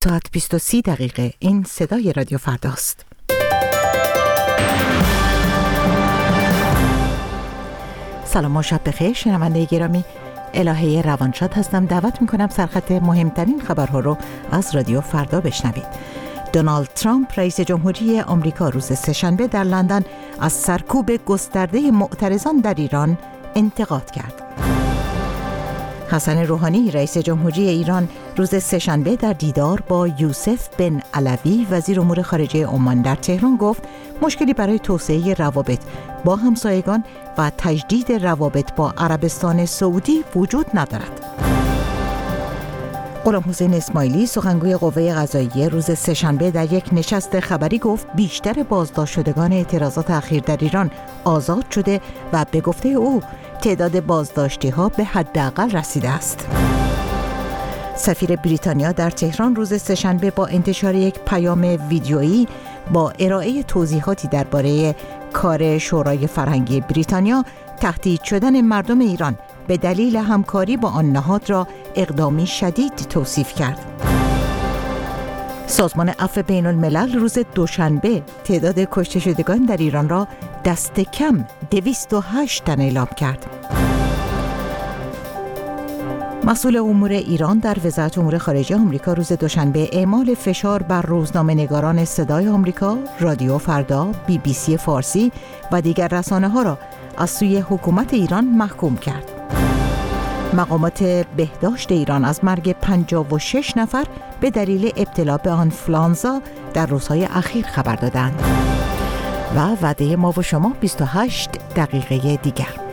ساعت 20:30 این صدای رادیو فرداست. سلام و شب بخیر شنونده گرامی، الهه روانشاد هستم. دعوت میکنم سرخط مهمترین خبرها رو از رادیو فردا بشنوید. دونالد ترامپ رئیس جمهوری آمریکا روز سه‌شنبه در لندن از سرکوب گسترده معترضان در ایران انتقاد کرد. حسن روحانی رئیس جمهوری ایران روز سه‌شنبه در دیدار با یوسف بن علوی وزیر امور خارجه عمان در تهران گفت مشکلی برای توسعه روابط با همسایگان و تجدید روابط با عربستان سعودی وجود ندارد. غلامحسین اسماعیلی سخنگوی قوه قضاییه روز سه‌شنبه در یک نشست خبری گفت بیشتر بازداشت شدگان اعتراضات اخیر در ایران آزاد شده و به گفته او تعداد بازداشتی‌ها به حداقل رسیده است. سفیر بریتانیا در تهران روز سه‌شنبه با انتشار یک پیام ویدیویی با ارائه توضیحاتی درباره کار شورای فرهنگی بریتانیا تهدید شدن مردم ایران به دلیل همکاری با آن نهاد را اقدامی شدید توصیف کرد. سازمان عفو بین الملل روز دوشنبه تعداد کشته شدگان در ایران را دست کم 208 تن اعلام کرد. مسئول امور ایران در وزارت امور خارجه آمریکا روز دوشنبه اعمال فشار بر روزنامه‌نگاران صدای آمریکا، رادیو فردا، BBC فارسی و دیگر رسانه‌ها را از سوی حکومت ایران محکوم کرد. مقامات بهداشت ایران از مرگ 56 نفر به دلیل ابتلا به آنفلانزا در روزهای اخیر خبر دادند. و وعده ما و شما 28 دقیقه دیگر.